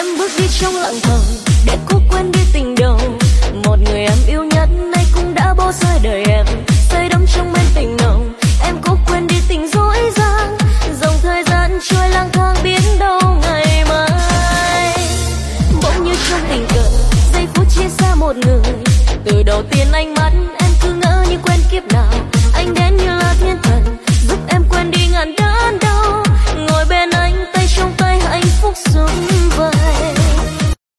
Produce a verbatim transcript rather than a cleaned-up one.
bước đi trong lặng thầm để cố quên đi tình đầu. Một người em yêu nhất nay cũng đã bỏ rơi đời em.